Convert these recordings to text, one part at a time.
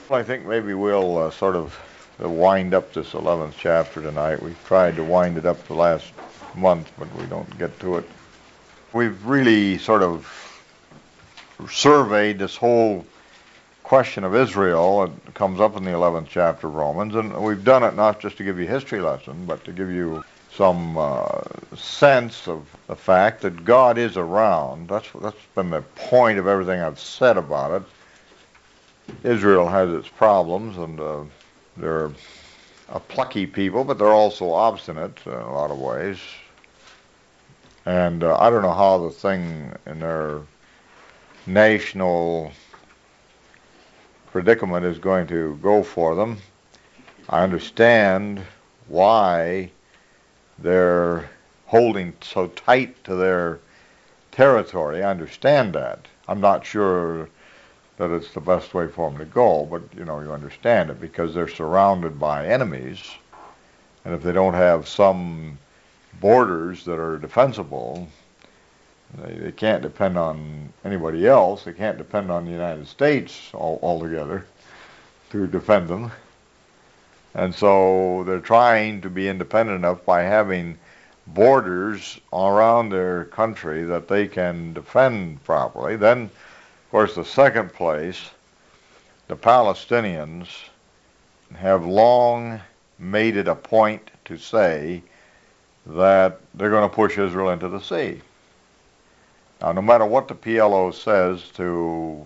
Well, I think maybe we'll sort of wind up this 11th chapter tonight. We've tried to wind it up the last month, but we don't get to it. We've really sort of surveyed this whole question of Israel. It comes up in the 11th chapter of Romans, and we've done it not just to give you a history lesson, but to give you some sense of the fact that God is around. That's been the point of everything I've said about it. Israel has its problems, and they're a plucky people, but they're also obstinate in a lot of ways. And I don't know how the thing in their national predicament is going to go for them. I understand why they're holding so tight to their territory. I understand that. I'm not sure that it's the best way for them to go, but you understand it because they're surrounded by enemies, and if they don't have some borders that are defensible, they can't depend on anybody else. They can't depend on the United States altogether to defend them. And so they're trying to be independent enough by having borders around their country that they can defend properly. Then, of course, the second place, the Palestinians have long made it a point to say that they're going to push Israel into the sea. Now, no matter what the PLO says to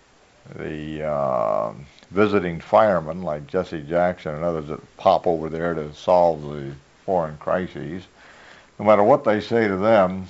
the visiting firemen like Jesse Jackson and others that pop over there to solve the foreign crises, no matter what they say to them,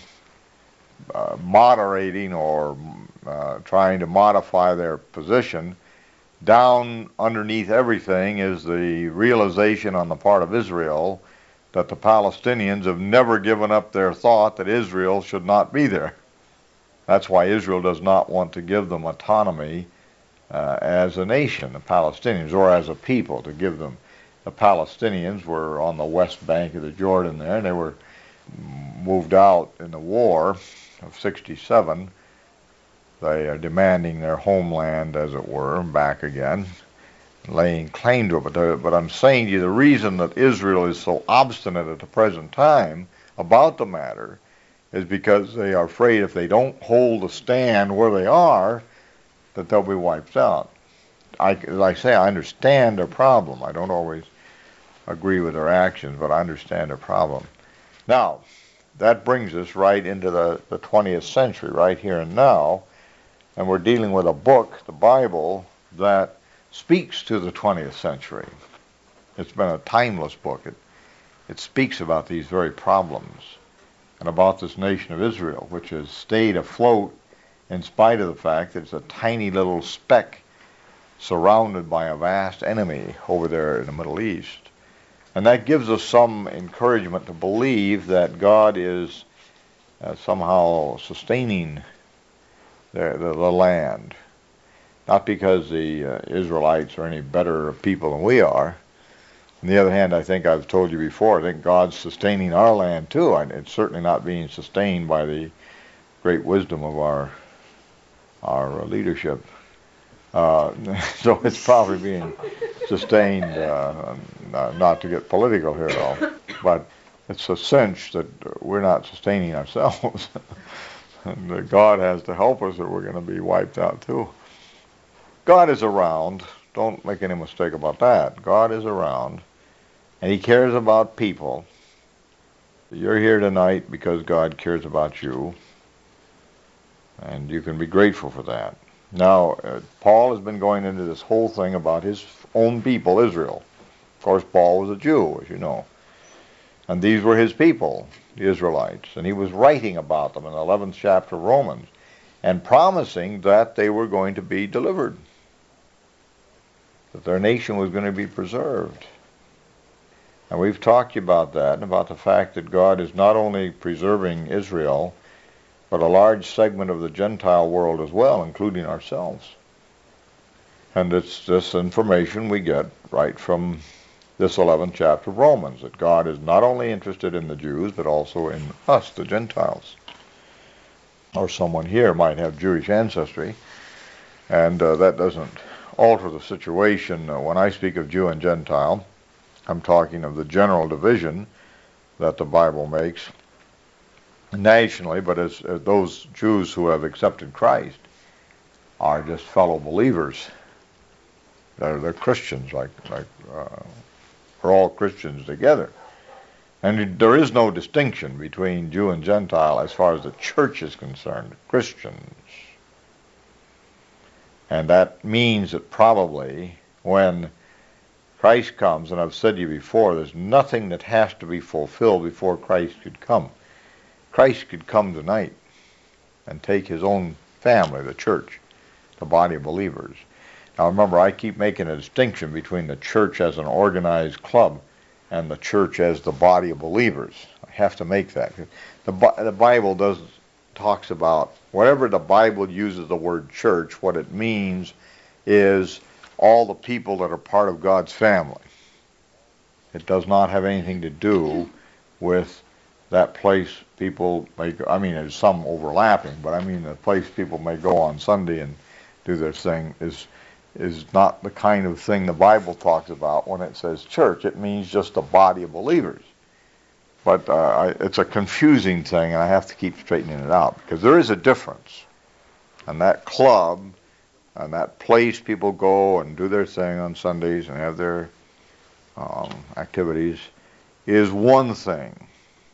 moderating or trying to modify their position, down underneath everything is the realization on the part of Israel that the Palestinians have never given up their thought that Israel should not be there. That's why Israel does not want to give them autonomy as a nation, the Palestinians, or as a people, to give them. The Palestinians were on the west bank of the Jordan there, and they were moved out in the war of 67. They are demanding their homeland, as it were, back again, laying claim to it. But I'm saying to you, the reason that Israel is so obstinate at the present time about the matter is because they are afraid if they don't hold a stand where they are, that they'll be wiped out. As I say, I understand their problem. I don't always agree with their actions, but I understand their problem. Now, that brings us right into the 20th century, right here and now, and we're dealing with a book, the Bible, that speaks to the 20th century. It's been a timeless book. It speaks about these very problems and about this nation of Israel, which has stayed afloat in spite of the fact that it's a tiny little speck surrounded by a vast enemy over there in the Middle East. And that gives us some encouragement to believe that God is somehow sustaining the land. Not because the Israelites are any better people than we are. On the other hand, I think I've told you before, I think God's sustaining our land too. It's certainly not being sustained by the great wisdom of our leadership. So it's probably being sustained, not to get political here at all, but it's a cinch that we're not sustaining ourselves. And that God has to help us or we're going to be wiped out too. God is around. Don't make any mistake about that. God is around, and He cares about people. You're here tonight because God cares about you, and you can be grateful for that. Now, Paul has been going into this whole thing about his own people, Israel. Of course, Paul was a Jew, as you know. And these were his people, the Israelites. And he was writing about them in the 11th chapter of Romans and promising that they were going to be delivered, that their nation was going to be preserved. And we've talked about that and about the fact that God is not only preserving Israel, but a large segment of the Gentile world as well, including ourselves. And it's this information we get right from this 11th chapter of Romans, that God is not only interested in the Jews, but also in us, the Gentiles. Or someone here might have Jewish ancestry, and that doesn't alter the situation. When I speak of Jew and Gentile, I'm talking of the general division that the Bible makes nationally, but as those Jews who have accepted Christ are just fellow believers. They're Christians, like we're all Christians together. And there is no distinction between Jew and Gentile as far as the church is concerned, Christians. And that means that probably when Christ comes, and I've said to you before, there's nothing that has to be fulfilled before Christ could come. Christ could come tonight and take his own family, the church, the body of believers. Now remember, I keep making a distinction between the church as an organized club and the church as the body of believers. I have to make that. The Bible talks about, wherever the Bible uses the word church, what it means is all the people that are part of God's family. It does not have anything to do with that place people may go. I mean, there's some overlapping, but I mean the place people may go on Sunday and do their thing is not the kind of thing the Bible talks about when it says church. It means just a body of believers. But it's a confusing thing, and I have to keep straightening it out, because there is a difference. And that club and that place people go and do their thing on Sundays and have their activities is one thing.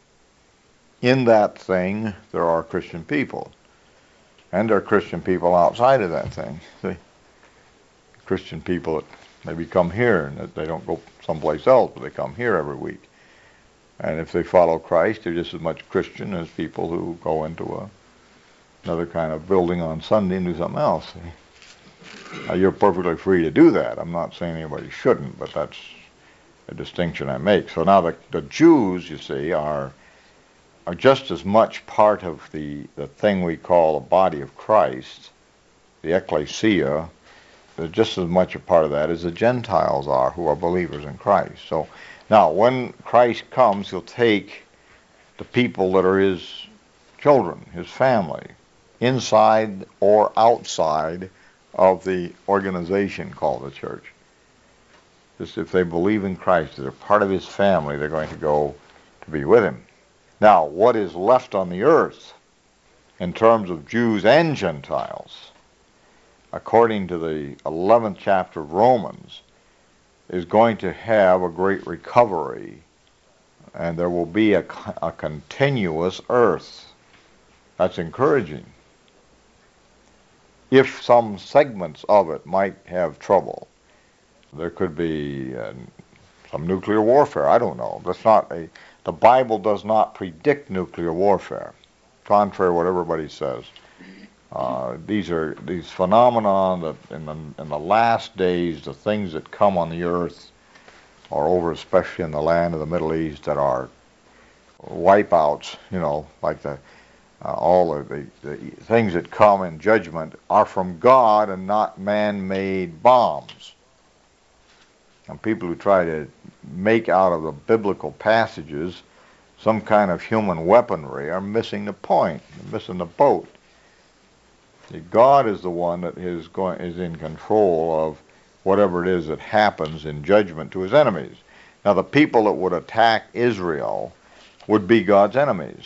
In that thing, there are Christian people. And there are Christian people outside of that thing. See? Christian people that maybe come here, and that they don't go someplace else, but they come here every week. And if they follow Christ, they're just as much Christian as people who go into another kind of building on Sunday and do something else. Now, you're perfectly free to do that. I'm not saying anybody shouldn't, but that's a distinction I make. So now the Jews, you see, are just as much part of the thing we call the body of Christ, the ecclesia. They're just as much a part of that as the Gentiles are, who are believers in Christ. So now, when Christ comes, he'll take the people that are his children, his family, inside or outside of the organization called the church. Just if they believe in Christ, they're part of his family, they're going to go to be with him. Now, what is left on the earth in terms of Jews and Gentiles, according to the 11th chapter of Romans, is going to have a great recovery, and there will be a continuous earth. That's encouraging. If some segments of it might have trouble, there could be some nuclear warfare. I don't know. The Bible does not predict nuclear warfare, contrary to what everybody says. These phenomena that in the last days, the things that come on the earth are over, especially in the land of the Middle East, that are wipeouts. Like all the things that come in judgment are from God and not man-made bombs. And people who try to make out of the biblical passages some kind of human weaponry are missing the point. They're missing the boat. God is the one that is in control of whatever it is that happens in judgment to his enemies. Now, the people that would attack Israel would be God's enemies.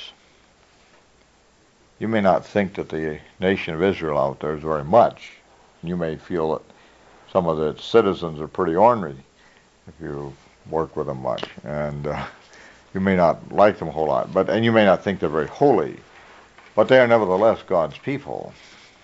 You may not think that the nation of Israel out there is very much. You may feel that some of its citizens are pretty ornery if you work with them much, and you may not like them a whole lot, and you may not think they're very holy, but they are nevertheless God's people,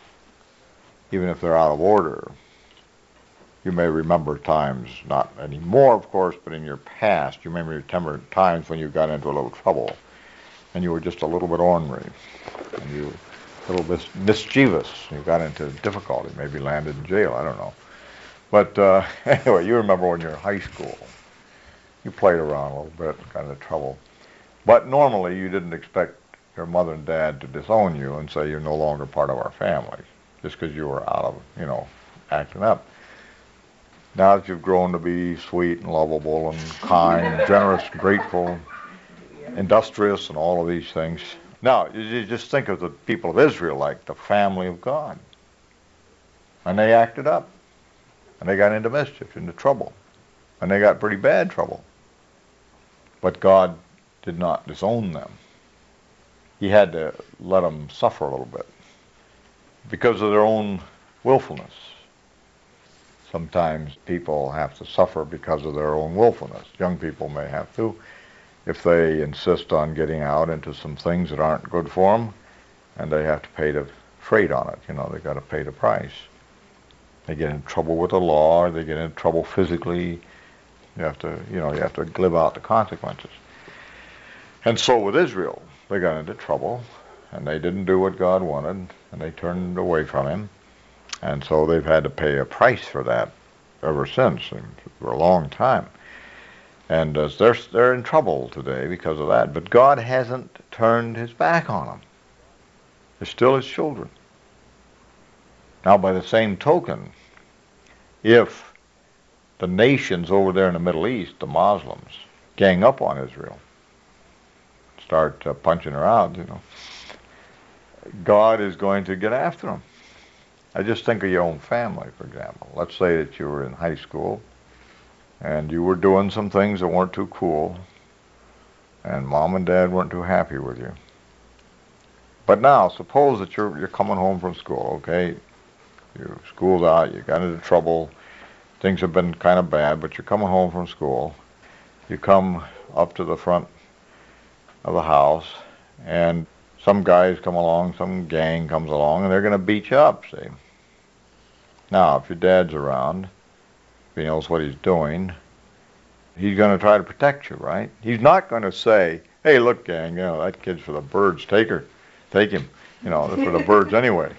even if they're out of order. You may remember times, not anymore, of course, but in your past, you may remember times when you got into a little trouble, and you were just a little bit ornery, and you were a little bit mischievous. You got into difficulty, maybe landed in jail, I don't know. But anyway, you remember when you were in high school, you played around a little bit, got into trouble. But normally you didn't expect your mother and dad to disown you and say you're no longer part of our family, just because you were out of, acting up. Now that you've grown to be sweet and lovable and kind, generous, grateful, industrious, and all of these things. Now, you just think of the people of Israel like the family of God. And they acted up. and they got into mischief, into trouble, and they got pretty bad trouble. But God did not disown them. He had to let them suffer a little bit because of their own willfulness. Sometimes people have to suffer because of their own willfulness. Young people may have to, if they insist on getting out into some things that aren't good for them, and they have to pay the freight on it. They've got to pay the price. They get in trouble with the law, or they get in trouble physically. You have to live out the consequences. And so with Israel, they got into trouble, and they didn't do what God wanted, and they turned away from Him. And so they've had to pay a price for that ever since, and for a long time. And they're in trouble today because of that. But God hasn't turned His back on them. They're still His children. Now, by the same token, if the nations over there in the Middle East, the Muslims, gang up on Israel, start punching her out, God is going to get after them. I just think of your own family, for example. Let's say that you were in high school and you were doing some things that weren't too cool, and Mom and Dad weren't too happy with you. But now, suppose that you're coming home from school, okay? Your school's out, you got into trouble, things have been kind of bad, but you're coming home from school. You come up to the front of the house, and some guys come along, some gang comes along, and they're going to beat you up, see? Now, if your dad's around, if he knows what he's doing, he's going to try to protect you, right? He's not going to say, hey, look, gang, that kid's for the birds, take him. They're for the birds anyway.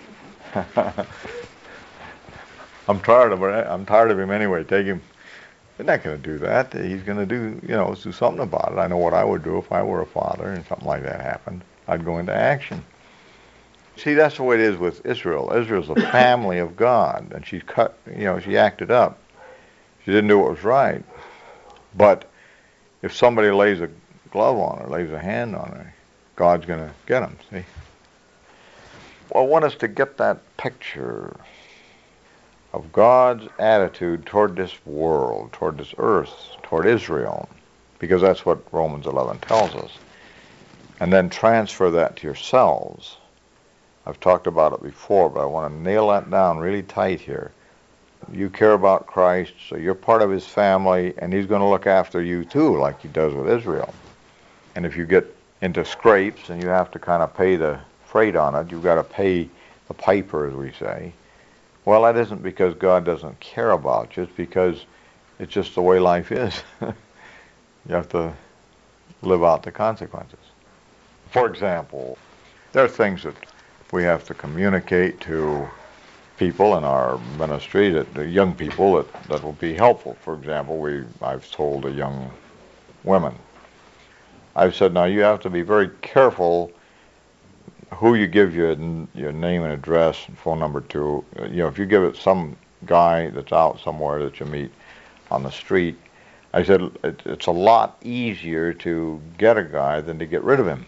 I'm tired of him anyway, take him. They're not going to do that. He's going to do something about it. I know what I would do if I were a father and something like that happened. I'd go into action. See, that's the way it is with Israel. Israel's a family of God, and she acted up. She didn't do what was right. But if somebody lays a glove on her, lays a hand on her, God's going to get them, see? Well, I want us to get that picture of God's attitude toward this world, toward this earth, toward Israel, because that's what Romans 11 tells us. And then transfer that to yourselves. I've talked about it before, but I want to nail that down really tight here. You care about Christ, so you're part of His family, and He's going to look after you too, like He does with Israel. And if you get into scrapes and you have to kind of pay the freight on it, you've got to pay the piper, as we say. Well, that isn't because God doesn't care about you. It's because it's just the way life is. You have to live out the consequences. For example, there are things that we have to communicate to people in our ministry, the young people, that will be helpful. For example, I've told the young women, I've said, now you have to be very careful who you give your name and address and phone number to. If you give it some guy that's out somewhere that you meet on the street, I said it's a lot easier to get a guy than to get rid of him.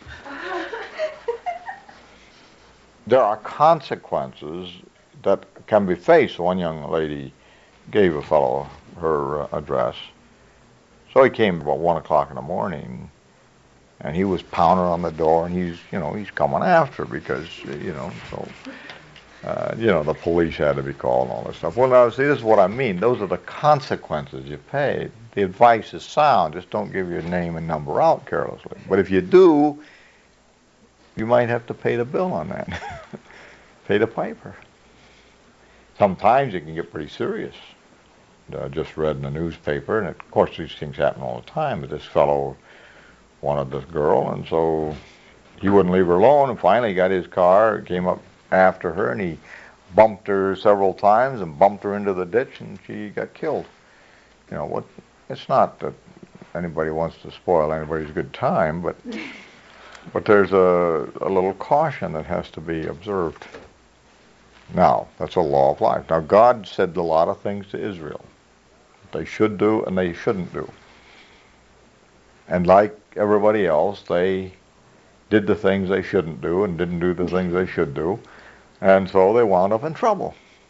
There are consequences that can be faced. One young lady gave a fellow her address. So he came about 1 o'clock in the morning, and he was pounding on the door, and he's coming after her because, the police had to be called and all this stuff. Well, now, see, this is what I mean. Those are the consequences you pay. The advice is sound. Just don't give your name and number out carelessly. But if you do, you might have to pay the bill on that. Pay the piper. Sometimes it can get pretty serious. I just read in the newspaper, and of course these things happen all the time, but this fellow wanted this girl, and so he wouldn't leave her alone, and finally he got his car, came up after her, and he bumped her several times and bumped her into the ditch, and she got killed. It's not that anybody wants to spoil anybody's good time, but there's a little caution that has to be observed. Now, that's a law of life. Now, God said a lot of things to Israel they should do and they shouldn't do. And like everybody else, they did the things they shouldn't do and didn't do the things they should do. And so they wound up in trouble.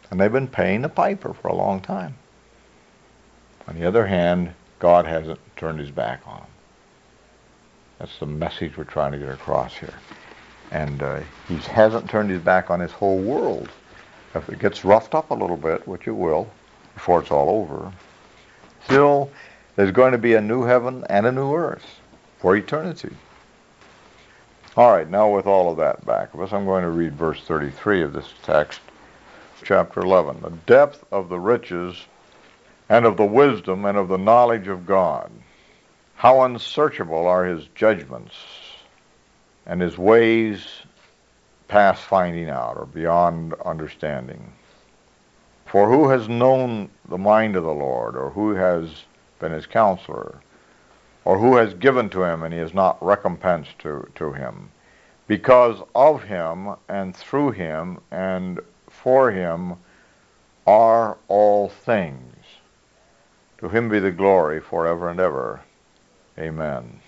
And they've been paying the piper for a long time. On the other hand, God hasn't turned his back on them. That's the message we're trying to get across here. And he hasn't turned his back on his whole world. If it gets roughed up a little bit, which it will, before it's all over, still there's going to be a new heaven and a new earth for eternity. All right, now with all of that back of us, I'm going to read verse 33 of this text, chapter 11. The depth of the riches and of the wisdom and of the knowledge of God. How unsearchable are his judgments, and his ways past finding out, or beyond understanding. For who has known the mind of the Lord, or who has been his counselor, or who has given to him, and he has not recompensed to him? Because of him, and through him, and for him are all things. To him be the glory forever and ever. Amen.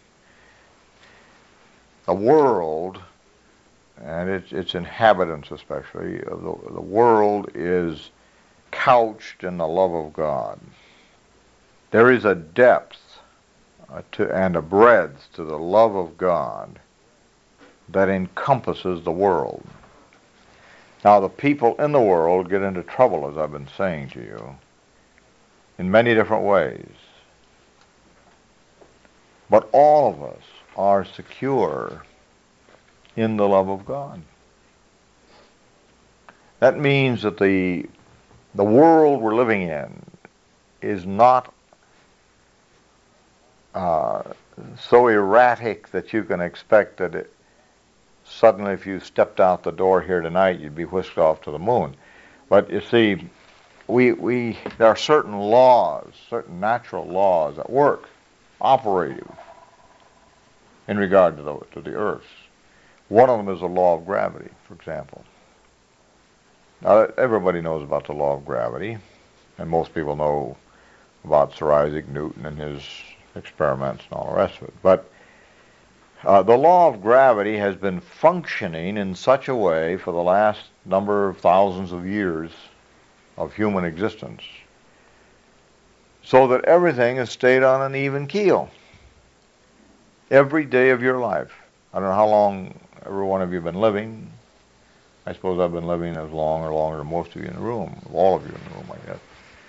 The world, and its inhabitants especially, the world is couched in the love of God. There is a depth and a breadth to the love of God that encompasses the world. Now, the people in the world get into trouble, as I've been saying to you, in many different ways. But all of us are secure in the love of God. That means that the world we're living in is not so erratic that you can expect that suddenly if you stepped out the door here tonight, you'd be whisked off to the moon. But you see, there are certain laws, certain natural laws at work, operative in regard to the earth. One of them is the law of gravity, for example. Now, everybody knows about the law of gravity, and most people know about Sir Isaac Newton and his experiments and all the rest of it. But the law of gravity has been functioning in such a way for the last number of thousands of years of human existence, so that everything has stayed on an even keel every day of your life. I don't know how long every one of you have been living. I suppose I've been living as long or longer than most of you in the room, all of you in the room, I guess.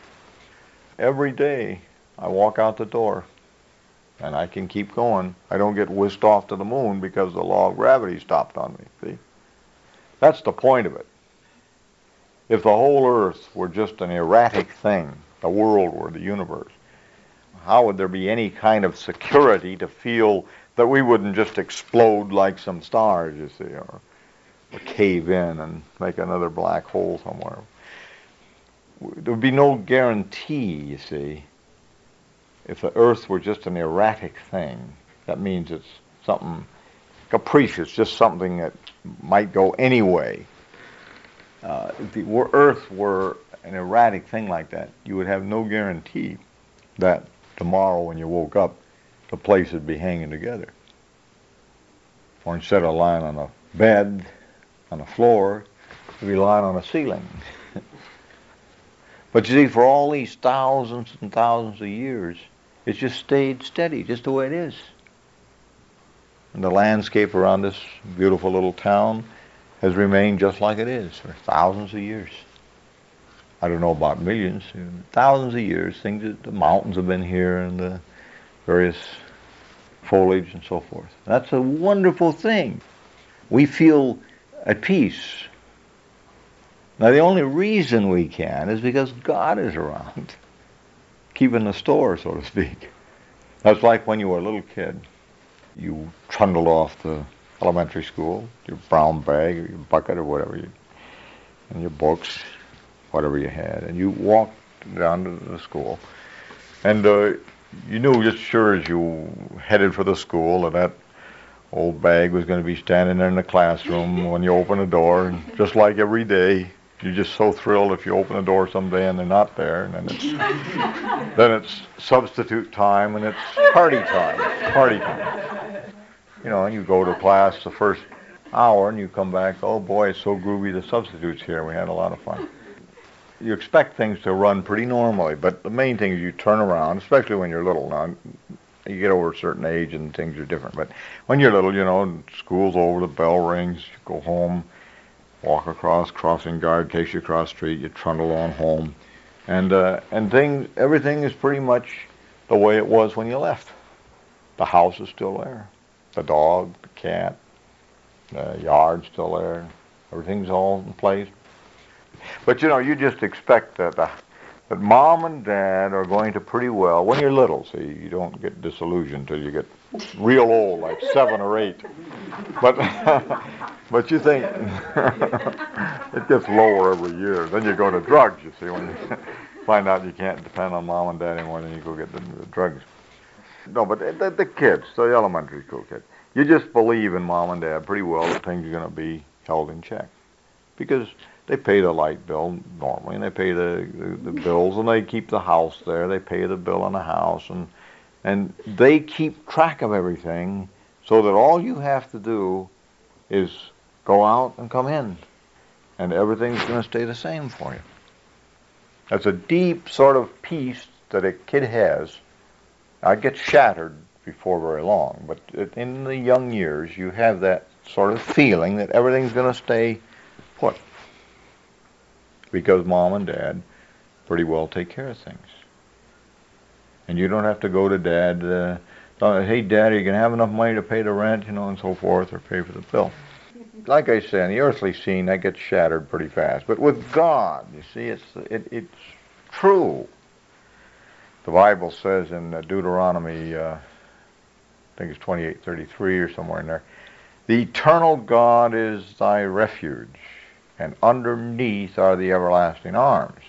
Every day I walk out the door, and I can keep going. I don't get whisked off to the moon because the law of gravity stopped on me, see? That's the point of it. If the whole earth were just an erratic thing, the world or the universe, how would there be any kind of security to feel that we wouldn't just explode like some stars, you see, or cave in and make another black hole somewhere? There would be no guarantee, you see. If the earth were just an erratic thing, that means it's something capricious, just something that might go any way. If the earth were an erratic thing like that, you would have no guarantee that tomorrow when you woke up, the place would be hanging together. Or instead of lying on a bed, on the floor, you'd be lying on a ceiling. But you see, for all these thousands and thousands of years, it's just stayed steady, just the way it is. And the landscape around this beautiful little town has remained just like it is for thousands of years. I don't know about millions, thousands of years. The mountains have been here and the various foliage and so forth. That's a wonderful thing. We feel at peace. Now, the only reason we can is because God is around, keeping the store, so to speak. That's like when you were a little kid. You trundled off to elementary school, your brown bag or your bucket or whatever, and your books, whatever you had, and you walked down to the school. And you knew just sure as you headed for the school that old bag was going to be standing there in the classroom when you open the door. And just like every day, you're just so thrilled if you open the door someday and they're not there. And then it's substitute time and it's party time. Party time. You know, and you go to class the first hour and you come back, oh boy, it's so groovy, the substitute's here. We had a lot of fun. you expect things to run pretty normally, but the main thing is you turn around, especially when you're little. Now, you get over a certain age and things are different, but when you're little, school's over, the bell rings, you go home, walk across, crossing guard takes you across the street, you trundle on home, and everything is pretty much the way it was when you left. The house is still there, the dog, the cat, the yard's still there, everything's all in place. But you just expect that mom and dad are going to pretty well when you're little. See, you don't get disillusioned till you get real old, like 7 or 8. But but you think it gets lower every year. Then you go to drugs. You see, when you find out you can't depend on mom and dad anymore, then you go get the drugs. No, but the kids, the elementary school kids, you just believe in mom and dad pretty well that things are going to be held in check, because they pay the light bill normally, and they pay the bills, and they keep the house there. They pay the bill on the house, and they keep track of everything, so that all you have to do is go out and come in, and everything's going to stay the same for you. That's a deep sort of peace that a kid has. It gets shattered before very long, but in the young years, you have that sort of feeling that everything's going to stay put, because mom and dad pretty well take care of things. And you don't have to go to dad, hey, Dad, are you going to have enough money to pay the rent, and so forth, or pay for the bill. Like I say, in the earthly scene, that gets shattered pretty fast. But with God, you see, it's true. The Bible says in Deuteronomy, I think it's 28:33 or somewhere in there, the eternal God is thy refuge, and underneath are the everlasting arms.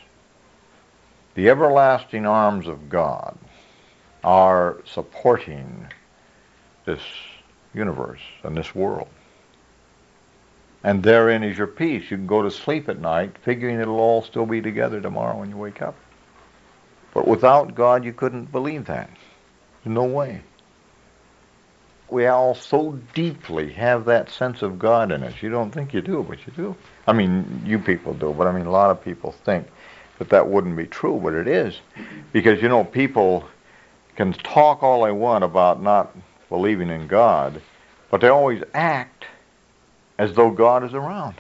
The everlasting arms of God are supporting this universe and this world. And therein is your peace. You can go to sleep at night figuring it'll all still be together tomorrow when you wake up. But without God, you couldn't believe that. No way. We all so deeply have that sense of God in us. You don't think you do, but you do. I mean, you people do, but a lot of people think that wouldn't be true, but it is. Because, people can talk all they want about not believing in God, but they always act as though God is around.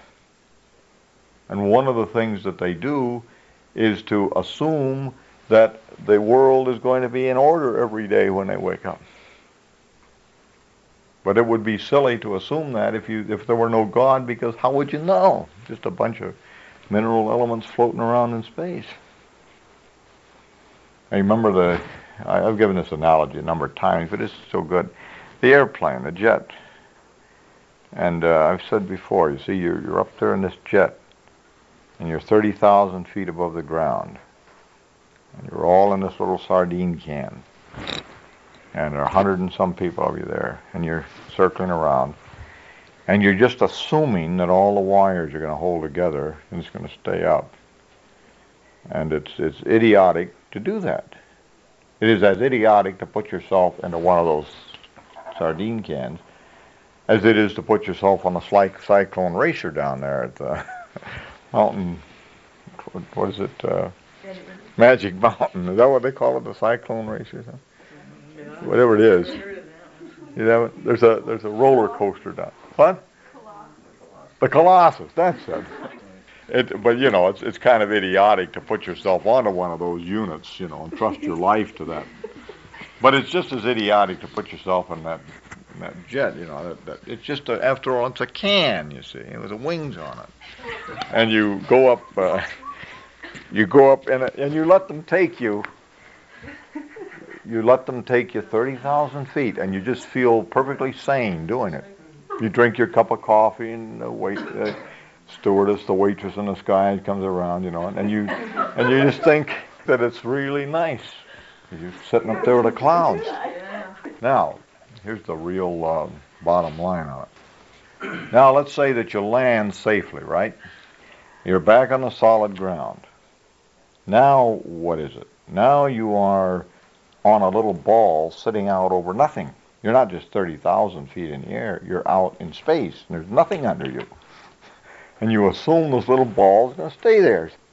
And one of the things that they do is to assume that the world is going to be in order every day when they wake up. But it would be silly to assume that if there were no God, because how would you know? Just a bunch of mineral elements floating around in space. I remember I've given this analogy a number of times, but it's so good. The airplane, the jet. And I've said before, you see, you're up there in this jet, and you're 30,000 feet above the ground. And you're all in this little sardine can. And there are 100 and some people of you there, and you're circling around. And you're just assuming that all the wires are going to hold together and it's going to stay up. And it's idiotic to do that. It is as idiotic to put yourself into one of those sardine cans as it is to put yourself on a cyclone racer down there at the mountain. What is it? Magic Mountain. Is that what they call it? The cyclone racer? Whatever it is. There's a roller coaster down. What? The Colossus. That's it. But it's kind of idiotic to put yourself onto one of those units, and trust your life to that. But it's just as idiotic to put yourself in that jet, it's just after all, it's a can, you see, with the wings on it, and you go up in it, and you let them take you. You let them take you 30,000 feet, and you just feel perfectly sane doing it. You drink your cup of coffee, and the stewardess, the waitress in the sky comes around, and you just think that it's really nice. You're sitting up there with the clouds. Now, here's the real bottom line on it. Now, let's say that you land safely, right? You're back on the solid ground. Now, what is it? Now you are on a little ball sitting out over nothing. You're not just 30,000 feet in the air. You're out in space, and there's nothing under you. And you assume those little balls are going to stay there.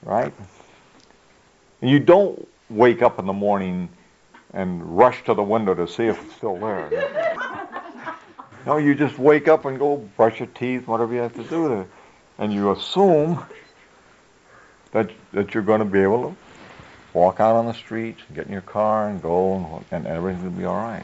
right? You don't wake up in the morning and rush to the window to see if it's still there. No, you just wake up and go brush your teeth, whatever you have to do there. And you assume that you're going to be able to walk out on the streets, get in your car and go, and everything will be all right.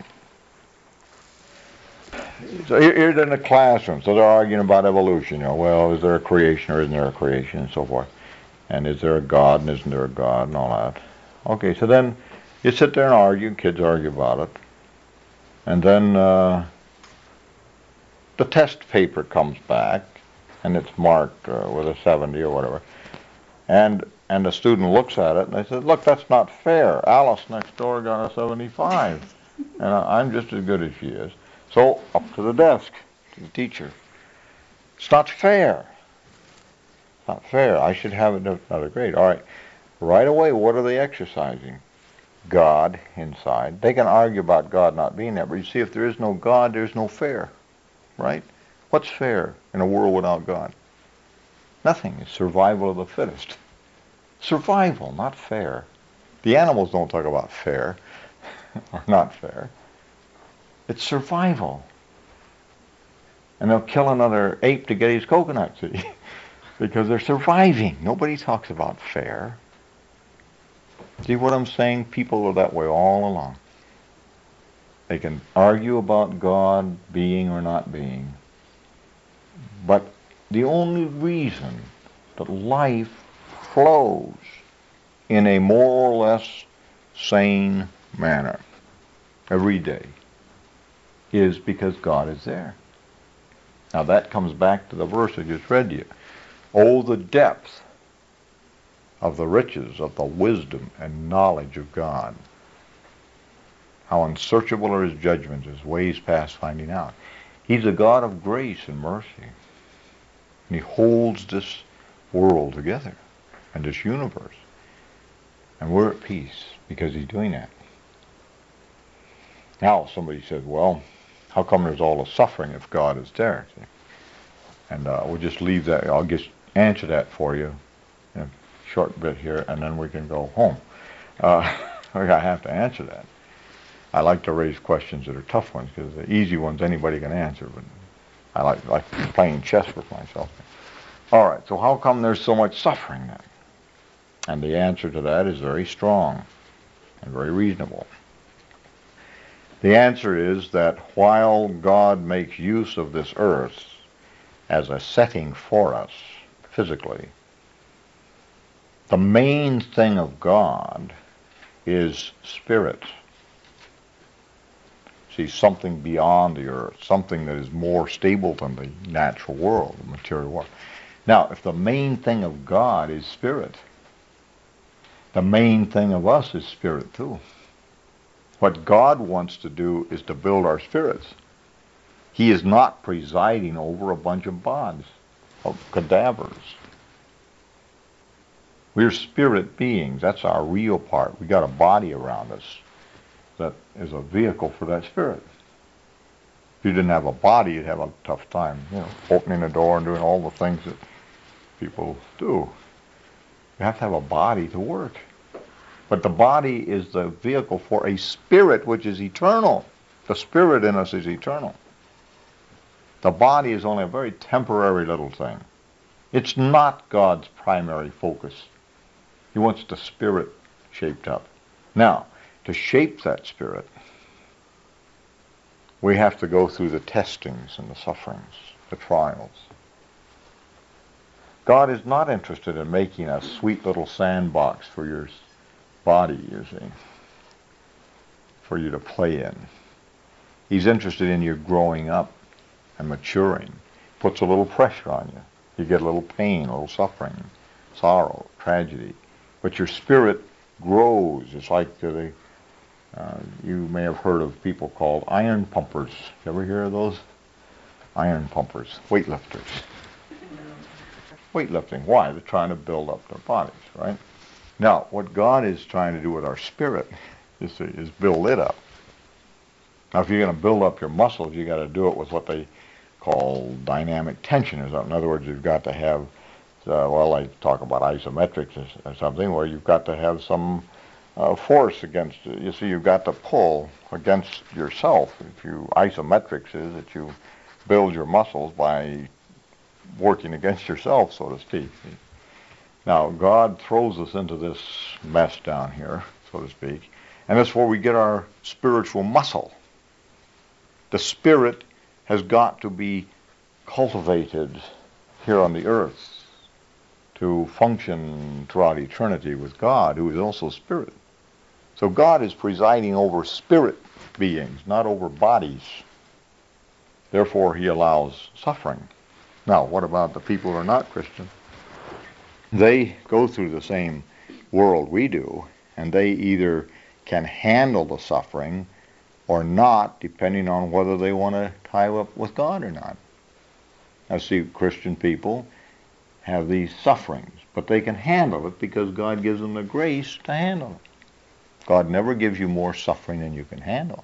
So here's in the classroom. So they're arguing about evolution. Well, is there a creation or isn't there a creation and so forth? And is there a God and isn't there a God and all that? Okay, so then you sit there and argue. Kids argue about it. And then the test paper comes back, and it's marked with a 70 or whatever. And the student looks at it and they say, look, that's not fair. Alice next door got a 75, and I'm just as good as she is. So up to the desk, to the teacher. It's not fair. It's not fair. I should have another grade. All right. Right away, what are they exercising? God inside. They can argue about God not being there, but you see, if there is no God, there's no fair. Right? What's fair in a world without God? Nothing. It's survival of the fittest. Survival, not fair. The animals don't talk about fair or not fair. It's survival. And they'll kill another ape to get his coconut, see? Because they're surviving. Nobody talks about fair. See what I'm saying? People are that way all along. They can argue about God being or not being. But the only reason that life flows in a more or less sane manner every day is because God is there. Now that comes back to the verse I just read to you. Oh, the depth of the riches of the wisdom and knowledge of God. How unsearchable are his judgments, his ways past finding out. He's a God of grace and mercy. And he holds this world together and this universe. And we're at peace because he's doing that. Now somebody says, well, how come there's all the suffering if God is there? And we'll just leave that. I'll just answer that for you in a short bit here, and then we can go home. I have to answer that. I like to raise questions that are tough ones, because the easy ones anybody can answer, but I like playing chess with myself. All right, so how come there's so much suffering then? And the answer to that is very strong and very reasonable. The answer is that while God makes use of this earth as a setting for us physically, the main thing of God is spirit. See, something beyond the earth, something that is more stable than the natural world, the material world. Now, if the main thing of God is spirit, the main thing of us is spirit too. What God wants to do is to build our spirits. He is not presiding over a bunch of bodies, of cadavers. We're spirit beings. That's our real part. We got a body around us that is a vehicle for that spirit. If you didn't have a body, you'd have a tough time, opening the door and doing all the things that people do. You have to have a body to work. But the body is the vehicle for a spirit which is eternal. The spirit in us is eternal. The body is only a very temporary little thing. It's not God's primary focus. He wants the spirit shaped up. Now, to shape that spirit, we have to go through the testings and the sufferings, the trials. God is not interested in making a sweet little sandbox for your body, you see, for you to play in. He's interested in your growing up and maturing. Puts a little pressure on you. You get a little pain, a little suffering, sorrow, tragedy. But your spirit grows. It's like you may have heard of people called iron pumpers. You ever hear of those? Iron pumpers, weightlifters. Weightlifting. Why? They're trying to build up their bodies, right? Now, what God is trying to do with our spirit is build it up. Now, if you're going to build up your muscles, you got to do it with what they call dynamic tension. In other words, you've got to have well, I talk about isometrics or something, where you've got to have some force against it. You see, you've got to pull against yourself. Isometrics is that you build your muscles by working against yourself, so to speak. Now, God throws us into this mess down here, so to speak, and that's where we get our spiritual muscle. The spirit has got to be cultivated here on the earth to function throughout eternity with God, who is also spirit. So God is presiding over spirit beings, not over bodies. Therefore, he allows suffering. Now, what about the people who are not Christian? They go through the same world we do, and they either can handle the suffering or not, depending on whether they want to tie up with God or not. I see Christian people have these sufferings, but they can handle it because God gives them the grace to handle it. God never gives you more suffering than you can handle.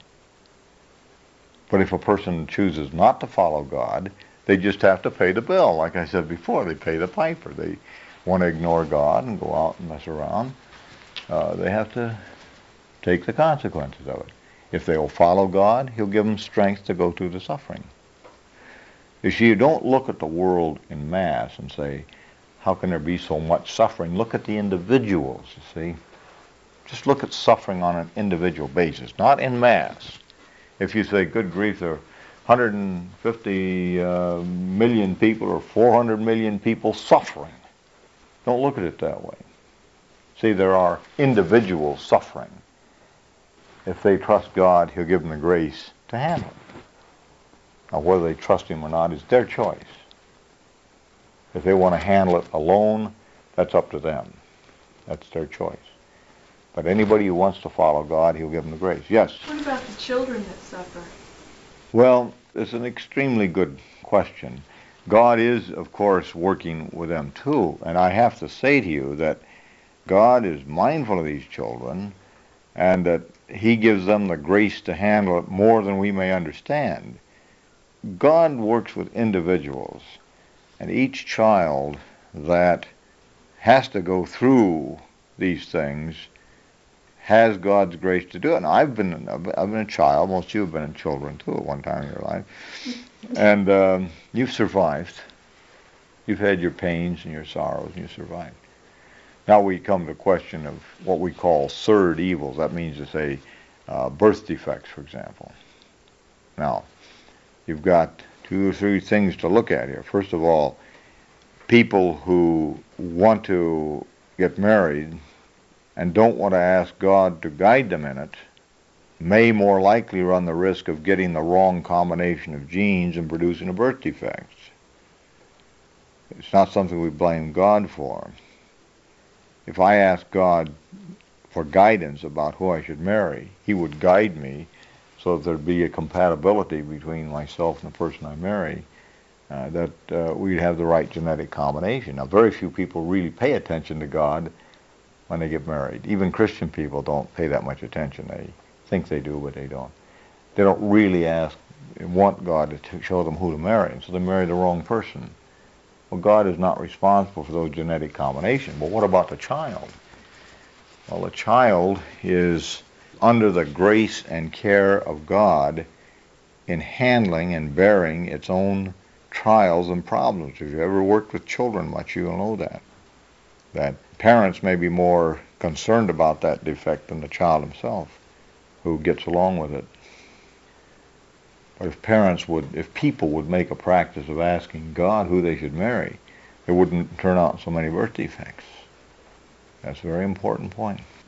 But if a person chooses not to follow God, they just have to pay the bill. Like I said before, they pay the piper. They want to ignore God and go out and mess around. They have to take the consequences of it. If they will follow God, he'll give them strength to go through the suffering. You see, you don't look at the world in mass and say, how can there be so much suffering? Look at the individuals, you see. Just look at suffering on an individual basis, not in mass. If you say, good grief, there are 150 million people or 400 million people suffering, don't look at it that way. See, there are individuals suffering. If they trust God, he'll give them the grace to handle it. Now, whether they trust him or not is their choice. If they want to handle it alone, that's up to them. That's their choice. But anybody who wants to follow God, he'll give them the grace. Yes? What about the children that suffer? Well, it's an extremely good question. God is, of course, working with them too. And I have to say to you that God is mindful of these children and that he gives them the grace to handle it more than we may understand. God works with individuals, and each child that has to go through these things has God's grace to do it. Now, I've been a child. Most of you have been children too at one time in your life, and you've survived. You've had your pains and your sorrows, and you survived. Now we come to the question of what we call third evils. That means to say birth defects, for example. Now, you've got 2 or 3 things to look at here. First of all, people who want to get married and don't want to ask God to guide them in it may more likely run the risk of getting the wrong combination of genes and producing a birth defect. It's not something we blame God for. If I asked God for guidance about who I should marry, he would guide me so that there'd be a compatibility between myself and the person I marry, that we'd have the right genetic combination. Now, very few people really pay attention to God when they get married. Even Christian people don't pay that much attention. They think they do, but they don't. They don't really want God to show them who to marry, so they marry the wrong person. Well, God is not responsible for those genetic combinations. But what about the child? Well, the child is under the grace and care of God in handling and bearing its own trials and problems. If you've ever worked with children much, you'll know that parents may be more concerned about that defect than the child himself, who gets along with it. But if people would make a practice of asking God who they should marry, there wouldn't turn out so many birth defects. That's a very important point.